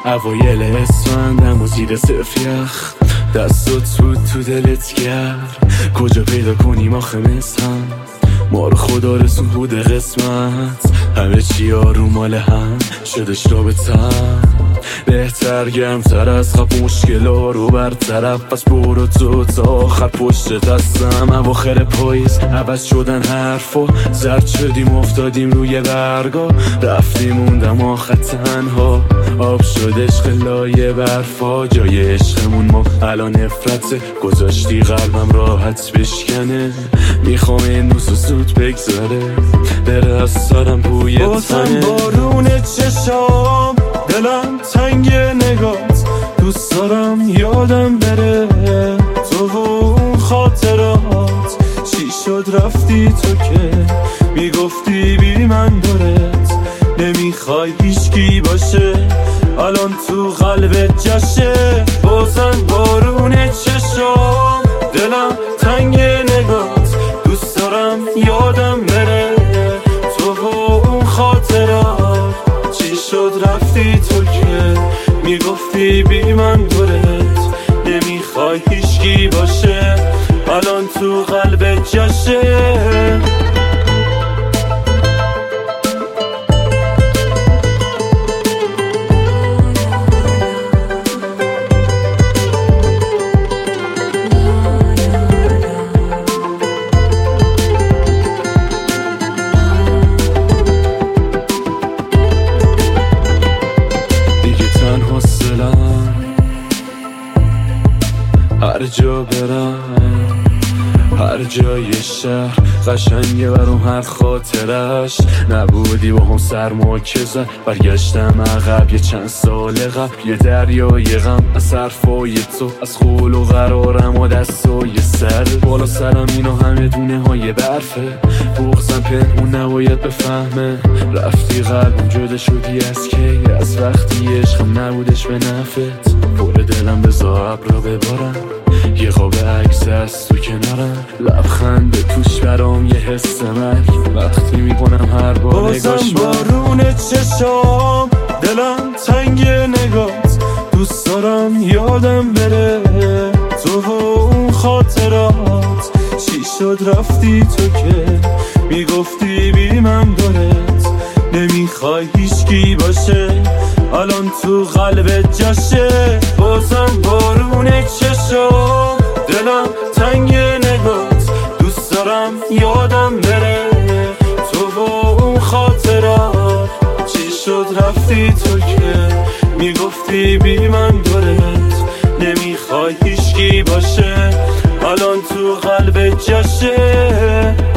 اوایل اسفندم و زیر صفر یخ، دستات بود تو دلت گرد. کجا پیدا کنیم آخه هم ما رو خدا رسون بوده قسمت. همه چی آروم مال هم شدش رابطم، بهتر گرمتر از خب مشکلا رو برطرف. پس برو تو تا آخر پشت دستم. اواخر پاییز عوض شدن حرفا، زرد شدیم افتادیم روی برگا. رفتیم موندم آخر تنها، آب شد عشق لایه برفا. جای عشقمون ما الان نفرته، گذاشتی قلبم راحت بشکنه. میخوام این روز زود بگذاره، بره از سرم بوی تنه. بازم بارون چشام، دلم تنگ نگات، دوست دارم یادم بره تو و اون خاطرات. چی شد رفتی تو که میگفتی بی من دورت نمیخوای هیچکی باشه، الان تو قلبت جشه. بازم بارون چشام، دلم تنگ نگات، دوست دارم یادم بره تو و اون خاطرات. چی شد رفتی تو که میگفتی بی من دورت نمیخوای هیچکی باشه، الان تو قلبت جشه. هر جا برم، هر جای شهر قشنگه برام هر خاطرش. نبودی با هم سرما که زد، برگشتم عقب یه چند سال قبل. یه دریای غم از حرفای تو، از خول و قرارم و دستای سر. بالا سرم اینا همه دونه های برفه، بغزم پنهون نباید بفهمه. رفتی قلبم جدا شدی از کی، از وقتی عشقم نبودش به نفت. پر دلم بذار ابرا ببارم، یه قاب عکس از تو کنارم. لبخند توش برام یه حس مرگ، وقتی میکنم هر بار نگاش. بازم بارون چشام، دلم تنگ نگات، دوست دارم یادم بره تو و اون خاطرات. چی شد رفتی تو که میگفتی بی من دورت نمیخوای هیچکی باشه، الان تو قلبت جشه. بازم بارون چشام، دلم تنگ نگات، دوست دارم یادم بره تو و اون خاطرات. چی شد رفتی تو که میگفتی بی من دورت نمیخوای هیچکی باشه، الان تو قلبت جشه.